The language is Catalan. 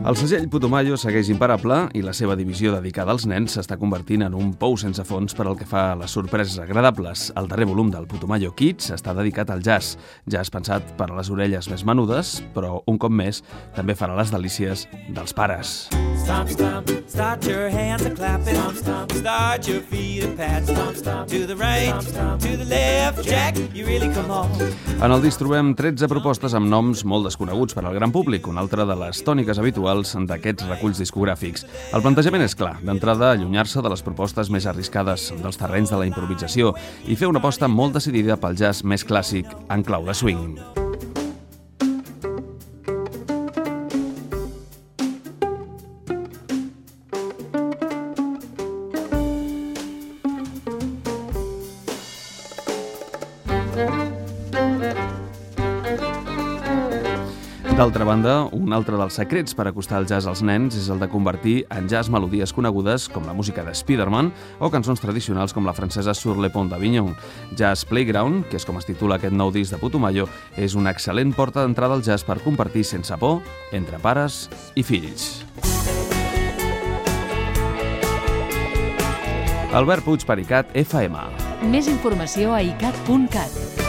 El segell Putumayo segueix imparable i la seva divisió dedicada als nens s'està convertint en un pou sense fons per al que fa a les sorpreses agradables. El darrer volum del Putumayo Kids està dedicat al jazz. Jazz pensat per a les orelles més menudes, però un cop més també farà les delícies dels pares. Stomp, stomp, start your hands a clapping. Stomp, stomp, start your feet a pat. Stomp, stomp, to the right, stomp, to the left. Jack, you really come on. En el disc trobem 13 propostes amb noms molt desconeguts per al gran públic, una altra de les tòniques habituals d'aquests reculls discogràfics. El plantejament és clar, d'entrada allunyar-se de les propostes més arriscades dels terrenys de la improvisació i fer una aposta molt decidida pel jazz més clàssic en clau de swing. D'altra banda, un altre dels secrets per acostar el jazz als nens és el de convertir en jazz melodies conegudes com la música de Spiderman o cançons tradicionals com la francesa Sur le pont d'Avignon. Jazz Playground, que és com es titula aquest nou disc de Putumayo, és una excel·lent porta d'entrada al jazz per compartir sense por entre pares i fills. Albert Puig per ICAT FM. Més informació a icat.cat.